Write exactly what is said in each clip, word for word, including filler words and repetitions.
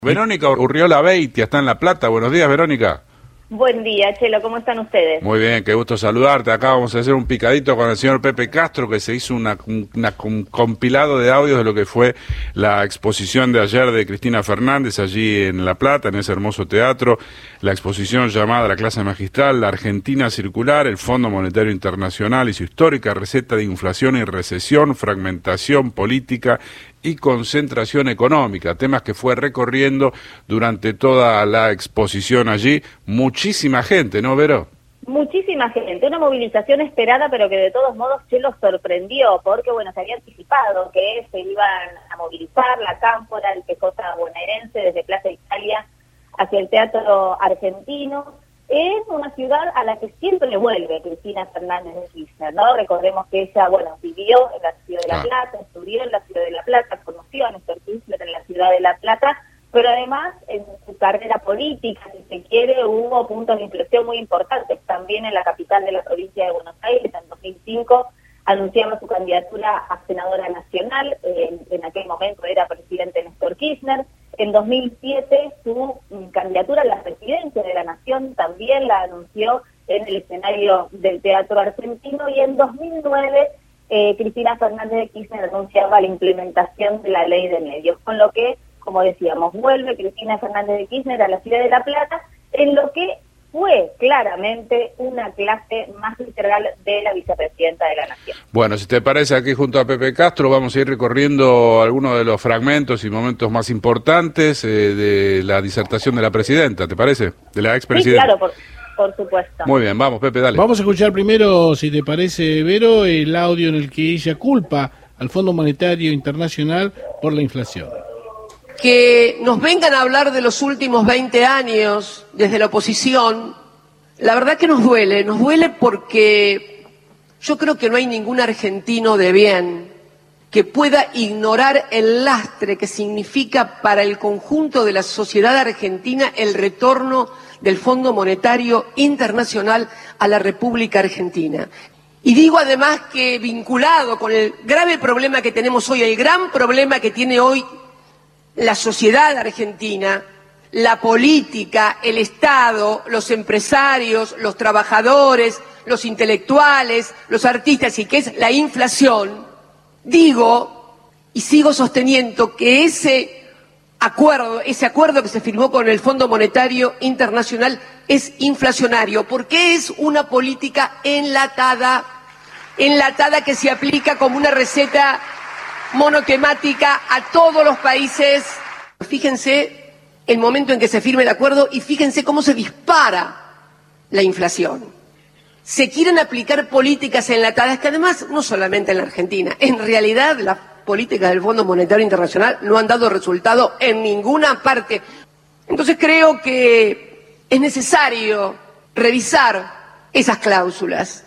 Verónica Urriola Beitia está en La Plata. Buenos días, Verónica. Buen día, Chelo, ¿cómo están ustedes? Muy bien, qué gusto saludarte. Acá vamos a hacer un picadito con el señor Pepe Castro, que se hizo una, una, un compilado de audios de lo que fue la exposición de ayer de Cristina Fernández allí en La Plata, en ese hermoso teatro. La exposición llamada La clase magistral, la Argentina circular, el Fondo Monetario Internacional y su histórica receta de inflación y recesión, fragmentación política y concentración económica, temas que fue recorriendo durante toda la exposición allí. Muchísima gente, ¿no, Vero? Muchísima gente, una movilización esperada, pero que de todos modos se los sorprendió, porque bueno, se había anticipado que se iban a movilizar la Cámpora, el P J bonaerense, desde Plaza Italia hacia el Teatro Argentino. Es una ciudad a la que siempre le vuelve Cristina Fernández de Kirchner, ¿no? Recordemos que ella, bueno, vivió en la ciudad de La Plata, ah. estudió en la ciudad de La Plata, conoció a Néstor Kirchner en la ciudad de La Plata, pero además en su carrera política, si se quiere, hubo puntos de inflexión muy importantes también en la capital de la provincia de Buenos Aires. En dos mil cinco anunciaba su candidatura a senadora nacional, eh, en aquel momento era presidente Néstor Kirchner. En dos mil siete su candidatura a la presidencia de la Nación también la anunció en el escenario del Teatro Argentino, y en dos mil nueve eh, Cristina Fernández de Kirchner anunciaba la implementación de la ley de medios, con lo que, como decíamos, vuelve Cristina Fernández de Kirchner a la ciudad de La Plata, en lo que fue claramente una clase magistral de la vicepresidenta de la Nación. Bueno, si te parece, aquí junto a Pepe Castro vamos a ir recorriendo algunos de los fragmentos y momentos más importantes eh, de la disertación de la presidenta, ¿te parece? De la expresidenta. Sí, claro, por, por supuesto. Muy bien, vamos, Pepe, dale. Vamos a escuchar primero, si te parece, Vero, el audio en el que ella culpa al Fondo Monetario Internacional por la inflación. Que nos vengan a hablar de los últimos veinte años desde la oposición, la verdad que nos duele, nos duele porque yo creo que no hay ningún argentino de bien que pueda ignorar el lastre que significa para el conjunto de la sociedad argentina el retorno del Fondo Monetario Internacional a la República Argentina. Y digo además que vinculado con el grave problema que tenemos hoy, el gran problema que tiene hoy la sociedad argentina, la política, el Estado, los empresarios, los trabajadores, los intelectuales, los artistas, y que es la inflación, digo y sigo sosteniendo que ese acuerdo, ese acuerdo que se firmó con el Fondo Monetario Internacional es inflacionario, porque es una política enlatada, enlatada que se aplica como una receta monotemática a todos los países. Fíjense el momento en que se firme el acuerdo y fíjense cómo se dispara la inflación. Se quieren aplicar políticas enlatadas que además no solamente en la Argentina, en realidad las políticas del Fondo Monetario Internacional no han dado resultado en ninguna parte. Entonces creo que es necesario revisar esas cláusulas.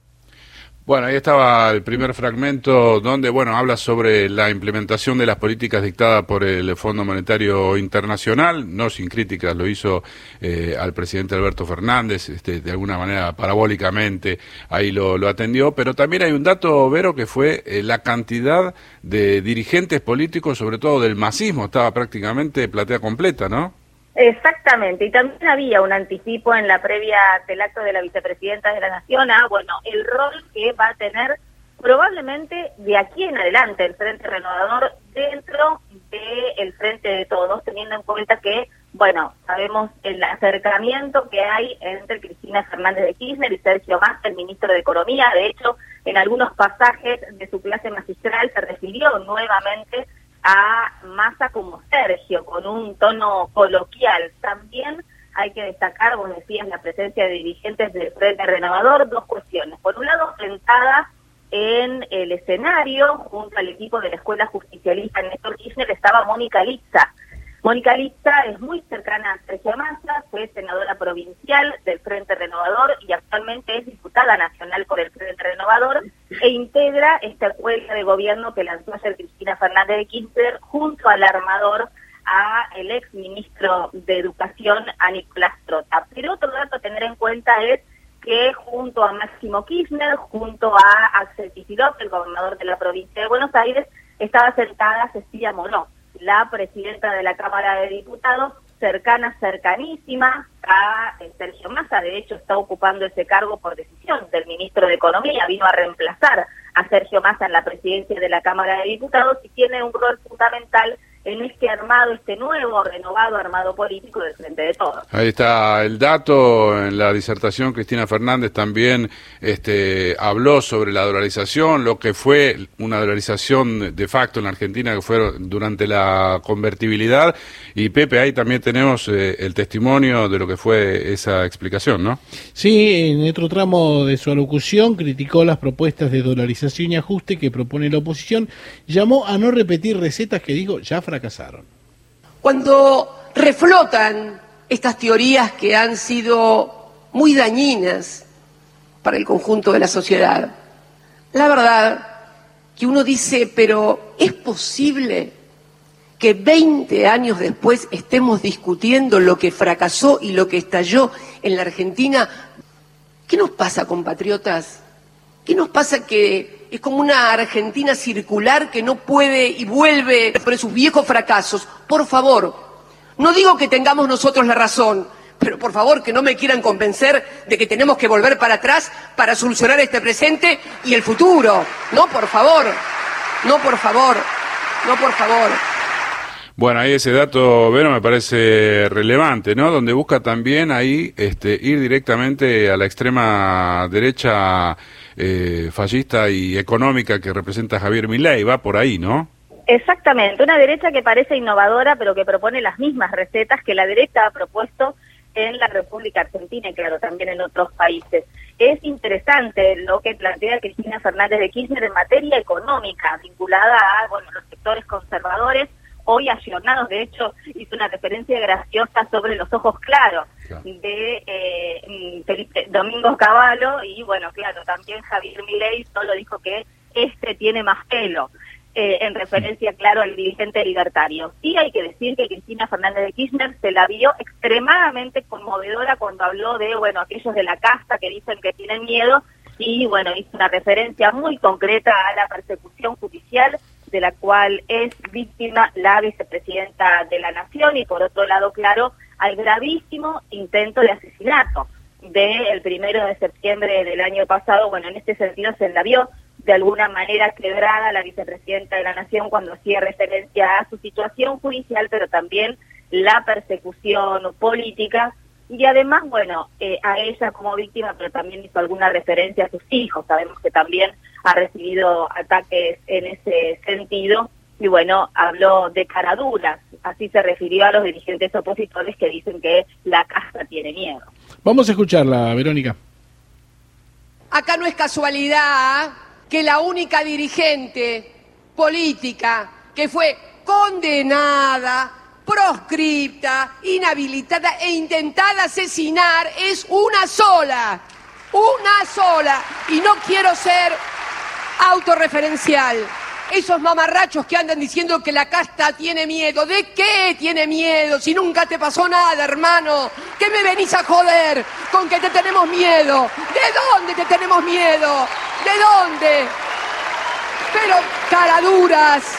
Bueno, ahí estaba el primer fragmento donde, bueno, habla sobre la implementación de las políticas dictadas por el Fondo Monetario Internacional, no sin críticas, lo hizo eh, al presidente Alberto Fernández, este, de alguna manera parabólicamente ahí lo, lo atendió, pero también hay un dato, Vero, que fue eh, la cantidad de dirigentes políticos, sobre todo del masismo, estaba prácticamente platea completa, ¿no? Exactamente, y también había un anticipo en la previa del acto de la vicepresidenta de la Nación a, bueno, el rol que va a tener probablemente de aquí en adelante el Frente Renovador dentro del Frente de Todos, teniendo en cuenta que, bueno, sabemos el acercamiento que hay entre Cristina Fernández de Kirchner y Sergio Massa, el ministro de Economía. De hecho, en algunos pasajes de su clase magistral se refirió nuevamente a Massa como Sergio, con un tono coloquial. También hay que destacar, vos decías, la presencia de dirigentes del Frente Renovador, dos cuestiones. Por un lado, sentada en el escenario, junto al equipo de la Escuela Justicialista Néstor Kirchner, estaba Mónica Litza. Mónica Litza es muy cercana a Sergio Massa, fue senadora provincial del Frente Renovador y actualmente es diputada nacional por el Frente Renovador e integra esta escuela de gobierno que lanzó ayer Cristina Fernández de Kirchner junto al armador, a el ex ministro de Educación, a Nicolás Trota. Pero otro dato a tener en cuenta es que junto a Máximo Kirchner, junto a Axel Kicillof, el gobernador de la provincia de Buenos Aires, estaba sentada Cecilia Moró, la presidenta de la Cámara de Diputados, cercana, cercanísima a Sergio Massa. De hecho, está ocupando ese cargo por decisión del ministro de Economía, vino a reemplazar a Sergio Massa en la presidencia de la Cámara de Diputados y tiene un rol fundamental en este armado, este nuevo, renovado armado político del Frente de Todos. Ahí está el dato. En la disertación, Cristina Fernández también este, habló sobre la dolarización, lo que fue una dolarización de facto en la Argentina, que fue durante la convertibilidad. Y Pepe, ahí también tenemos eh, el testimonio de lo que fue esa explicación, ¿no? Sí, en otro tramo de su alocución criticó las propuestas de dolarización y ajuste que propone la oposición, llamó a no repetir recetas que dijo ya fracasaron. Cuando reflotan estas teorías que han sido muy dañinas para el conjunto de la sociedad, la verdad que uno dice, pero ¿es posible que veinte años después estemos discutiendo lo que fracasó y lo que estalló en la Argentina? ¿Qué nos pasa, compatriotas? ¿Qué nos pasa que es como una Argentina circular que no puede y vuelve sobre sus viejos fracasos? Por favor, no digo que tengamos nosotros la razón, pero por favor que no me quieran convencer de que tenemos que volver para atrás para solucionar este presente y el futuro. No, por favor, no, por favor, no, por favor. Bueno, ahí ese dato, Vero, me parece relevante, ¿no? Donde busca también ahí este, ir directamente a la extrema derecha eh, fascista y económica que representa Javier Milei, va por ahí, ¿no? Exactamente, una derecha que parece innovadora, pero que propone las mismas recetas que la derecha ha propuesto en la República Argentina y, claro, también en otros países. Es interesante lo que plantea Cristina Fernández de Kirchner en materia económica, vinculada a, bueno, los sectores conservadores, hoy ayornados. De hecho, hizo una referencia graciosa sobre los ojos claros claro. de eh, Felipe Domingo Cavallo, y bueno, claro, también Javier Milei solo dijo que este tiene más pelo, eh, en referencia, claro, al dirigente libertario. Sí hay que decir que Cristina Fernández de Kirchner se la vio extremadamente conmovedora cuando habló de, bueno, aquellos de la casta que dicen que tienen miedo, y bueno, hizo una referencia muy concreta a la persecución judicial de la cual es víctima la vicepresidenta de la Nación, y por otro lado, claro, al gravísimo intento de asesinato del primero de septiembre del año pasado. Bueno, en este sentido se la vio de alguna manera quebrada la vicepresidenta de la Nación cuando hacía referencia a su situación judicial, pero también la persecución política, y además, bueno, eh, a ella como víctima, pero también hizo alguna referencia a sus hijos. Sabemos que también ha recibido ataques en ese sentido, y bueno, habló de caraduras, así se refirió a los dirigentes opositores que dicen que la casta tiene miedo. Vamos a escucharla, Verónica. Acá no es casualidad que la única dirigente política que fue condenada, proscripta, inhabilitada e intentada asesinar es una sola, una sola, y no quiero ser autorreferencial. Esos mamarrachos que andan diciendo que la casta tiene miedo, ¿de qué tiene miedo? Si nunca te pasó nada, hermano. ¿Qué me venís a joder con que te tenemos miedo? ¿De dónde te tenemos miedo? ¿De dónde? Pero caraduras.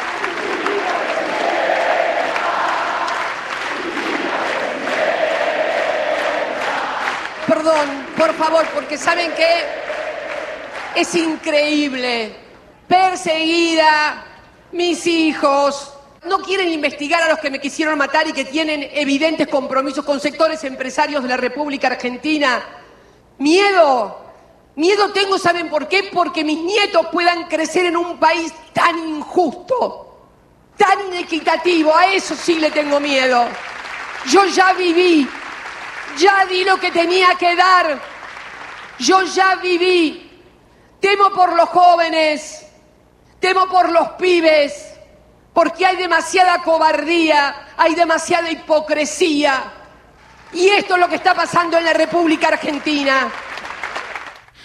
Perdón, por favor, porque ¿saben qué? Es increíble. Perseguida, mis hijos no quieren investigar a los que me quisieron matar y que tienen evidentes compromisos con sectores empresarios de la República Argentina. Miedo, miedo tengo, ¿saben por qué? Porque mis nietos puedan crecer en un país tan injusto, tan inequitativo. A eso sí le tengo miedo. Yo ya viví, ya di lo que tenía que dar, yo ya viví. Temo por los jóvenes, temo por los pibes, porque hay demasiada cobardía, hay demasiada hipocresía. Y esto es lo que está pasando en la República Argentina.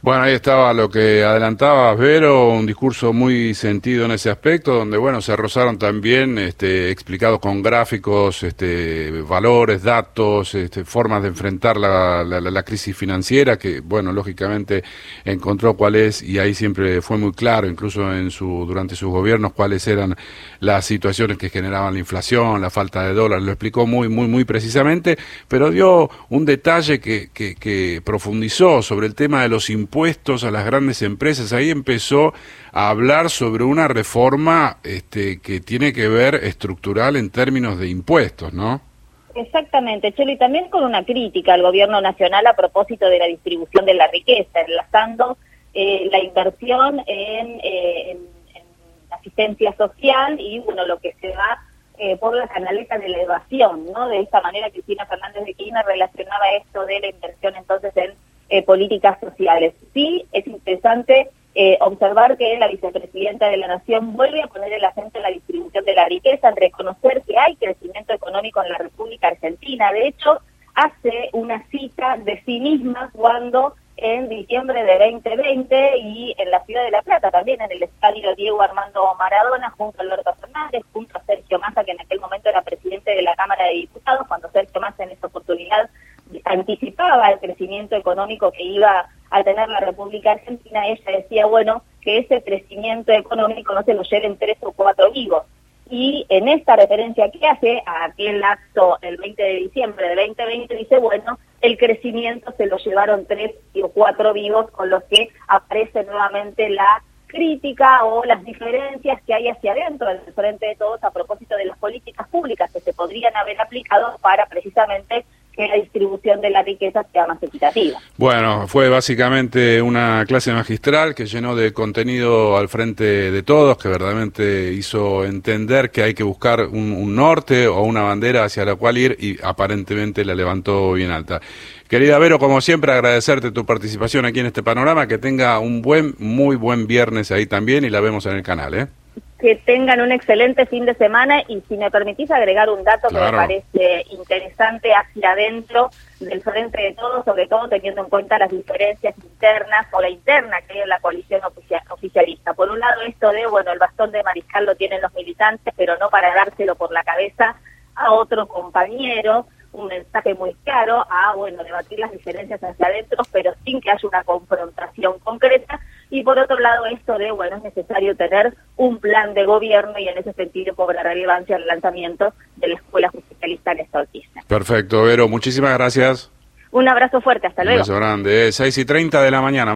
Bueno, ahí estaba lo que adelantabas, Vero, un discurso muy sentido en ese aspecto, donde, bueno, se rozaron también, este, explicados con gráficos, este, valores, datos, este, formas de enfrentar la, la, la crisis financiera, que, bueno, lógicamente encontró cuál es, y ahí siempre fue muy claro, incluso en su, durante sus gobiernos, cuáles eran las situaciones que generaban la inflación, la falta de dólares, lo explicó muy, muy, muy precisamente, pero dio un detalle que, que, que profundizó sobre el tema de los impuestos impuestos a las grandes empresas. Ahí empezó a hablar sobre una reforma este, que tiene que ver estructural en términos de impuestos, ¿no? Exactamente, Chelo, y también con una crítica al gobierno nacional a propósito de la distribución de la riqueza, enlazando eh, la inversión en, eh, en, en asistencia social y, bueno, lo que se va eh, por la canaleta de la evasión, ¿no? De esta manera, Cristina Fernández de Kirchner relacionaba esto de la inversión entonces en Eh, políticas sociales. Sí, es interesante eh, observar que la vicepresidenta de la Nación vuelve a poner el acento en la distribución de la riqueza, en reconocer que hay crecimiento económico en la República Argentina. De hecho, hace una cita de sí misma cuando en diciembre de veinte veinte y en la ciudad de La Plata, también en el estadio Diego Armando Maradona, junto a Alberto Fernández, junto a Sergio Massa, que en aquel momento era presidente de la Cámara de Diputados, cuando Sergio Massa en esa oportunidad anticipaba el crecimiento económico que iba a tener la República Argentina. Ella decía, bueno, que ese crecimiento económico no se lo lleven tres o cuatro vivos. Y en esta referencia que hace a aquel acto el veinte de diciembre de veinte veinte, dice, bueno, el crecimiento se lo llevaron tres o cuatro vivos, con los que aparece nuevamente la crítica o las diferencias que hay hacia adentro del Frente de Todos a propósito de las políticas públicas que se podrían haber aplicado para precisamente que la distribución de la riqueza sea más equitativa. Bueno, fue básicamente una clase magistral que llenó de contenido al Frente de Todos, que verdaderamente hizo entender que hay que buscar un, un norte o una bandera hacia la cual ir, y aparentemente la levantó bien alta. Querida Vero, como siempre, agradecerte tu participación aquí en este panorama, que tenga un buen, muy buen viernes ahí también, y la vemos en el canal, ¿eh? Que tengan un excelente fin de semana, y si me permitís agregar un dato claro, que me parece interesante hacia adentro del Frente de Todos, sobre todo teniendo en cuenta las diferencias internas o la interna que hay en la coalición oficial, oficialista. Por un lado, esto de, bueno, el bastón de mariscal lo tienen los militantes, pero no para dárselo por la cabeza a otro compañero. Un mensaje muy claro a, bueno, debatir las diferencias hacia adentro, pero sin que haya una confrontación concreta. Y por otro lado, esto de, bueno, es necesario tener un plan de gobierno, y en ese sentido cobra relevancia el lanzamiento de la Escuela Justicialista Néstor Kirchner. Perfecto, Vero, muchísimas gracias. Un abrazo fuerte, hasta luego. Un abrazo grande, seis y treinta de la mañana.